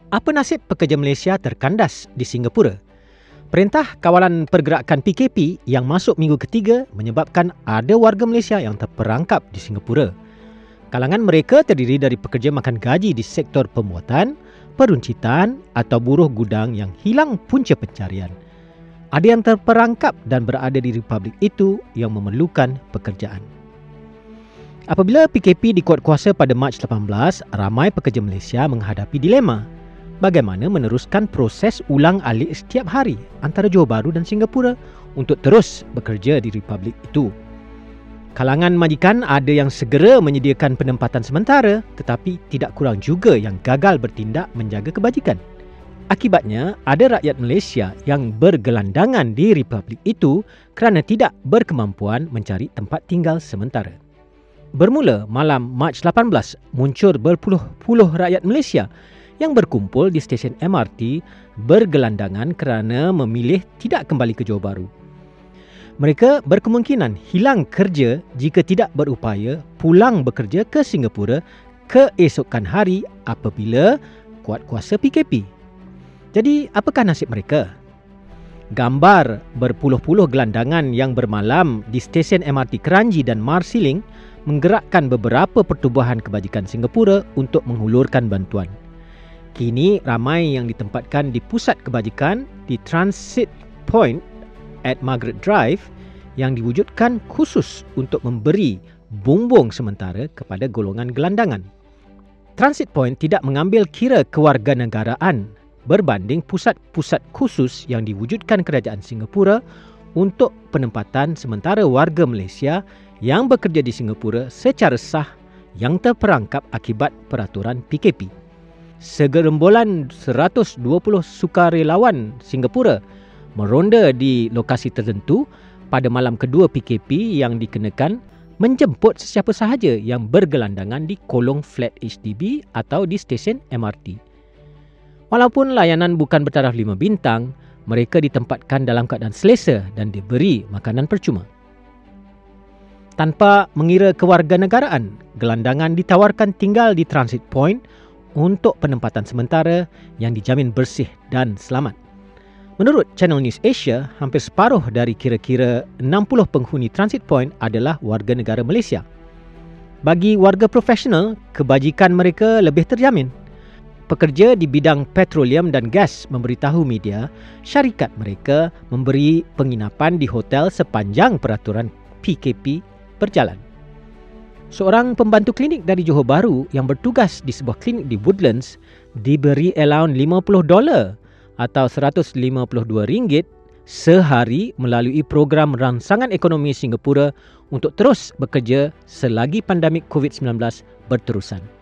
Apa nasib pekerja Malaysia terkandas di Singapura? Perintah Kawalan Pergerakan PKP yang masuk minggu ketiga menyebabkan ada warga Malaysia yang terperangkap di Singapura. Kalangan mereka terdiri dari pekerja makan gaji di sektor pembuatan, peruncitan atau buruh gudang yang hilang punca pencarian. Ada yang terperangkap dan berada di republik itu yang memerlukan pekerjaan. Apabila PKP dikuatkuasa pada Mac 18, ramai pekerja Malaysia menghadapi dilema. Bagaimana meneruskan proses ulang alik setiap hari antara Johor Bahru dan Singapura untuk terus bekerja di republik itu. Kalangan majikan ada yang segera menyediakan penempatan sementara, tetapi tidak kurang juga yang gagal bertindak menjaga kebajikan. Akibatnya, ada rakyat Malaysia yang bergelandangan di republik itu kerana tidak berkemampuan mencari tempat tinggal sementara. Bermula malam Mac 18, muncul berpuluh-puluh rakyat Malaysia yang berkumpul di stesen MRT bergelandangan kerana memilih tidak kembali ke Johor Bahru. Mereka berkemungkinan hilang kerja jika tidak berupaya pulang bekerja ke Singapura keesokan hari apabila kuatkuasa PKP. Jadi, apakah nasib mereka? Gambar berpuluh-puluh gelandangan yang bermalam di stesen MRT Kranji dan Marsiling menggerakkan beberapa pertubuhan kebajikan Singapura untuk menghulurkan bantuan. Kini ramai yang ditempatkan di pusat kebajikan di Transit Point at Margaret Drive yang diwujudkan khusus untuk memberi bumbung sementara kepada golongan gelandangan. Transit Point tidak mengambil kira kewarganegaraan berbanding pusat-pusat khusus yang diwujudkan kerajaan Singapura untuk penempatan sementara warga Malaysia yang bekerja di Singapura secara sah yang terperangkap akibat peraturan PKP. Segerombolan 120 sukarelawan Singapura meronda di lokasi tertentu pada malam kedua PKP yang dikenakan menjemput sesiapa sahaja yang bergelandangan di kolong flat HDB atau di stesen MRT. Walaupun layanan bukan bertaraf 5 bintang, mereka ditempatkan dalam keadaan selesa dan diberi makanan percuma. Tanpa mengira kewarganegaraan, gelandangan ditawarkan tinggal di Transit Point untuk penempatan sementara yang dijamin bersih dan selamat. Menurut Channel News Asia, hampir separuh dari kira-kira 60 penghuni Transit Point adalah warga negara Malaysia. Bagi warga profesional, kebajikan mereka lebih terjamin. Pekerja di bidang petroleum dan gas memberitahu media syarikat mereka memberi penginapan di hotel sepanjang peraturan PKP berjalan. Seorang pembantu klinik dari Johor Bahru yang bertugas di sebuah klinik di Woodlands diberi allowance $50 atau RM152 sehari melalui program rangsangan ekonomi Singapura untuk terus bekerja selagi pandemik COVID-19 berterusan.